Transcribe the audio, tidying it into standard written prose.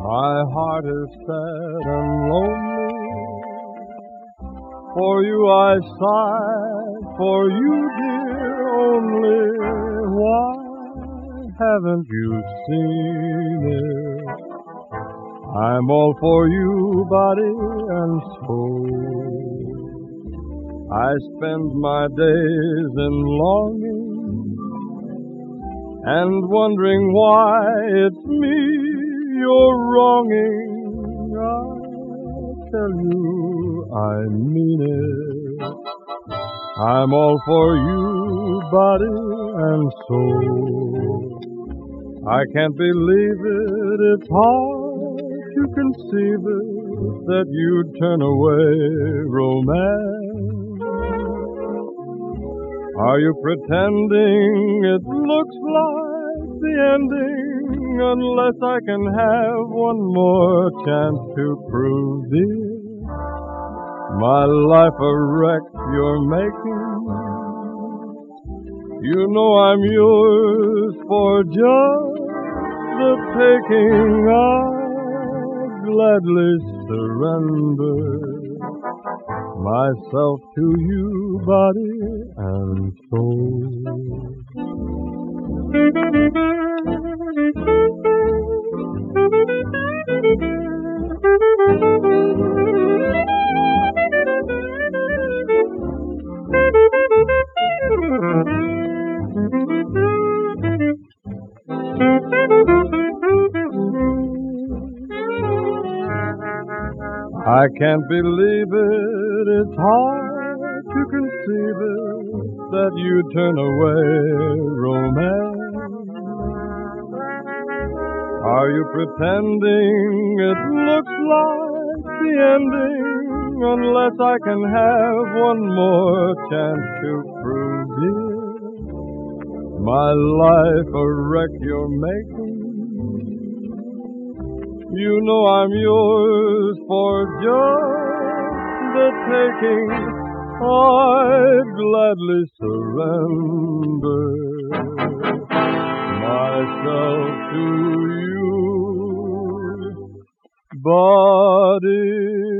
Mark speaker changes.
Speaker 1: My heart is sad and lonely. For you I sigh, for you, dear, only. Why haven't you seen it? I'm all for you, body and soul. I spend my days in longing and wondering why it's me you're wronging. I tell you I mean it. I'm all for you, body and soul. I can't believe it, it's hard to conceive it, that you'd turn away romance. Are you pretending it looks like the ending, unless I can have one more chance to prove, dear, my life a wreck you're making? You know I'm yours for just the taking. I'd gladly surrender myself to you, body and soul. I can't believe it, it's hard to conceive it, that you turn away romance. Are you pretending it looks like the ending, unless I can have one more chance to prove, dear, my life a wreck you're making? You know I'm yours for just the taking. I'd gladly surrender myself to you, body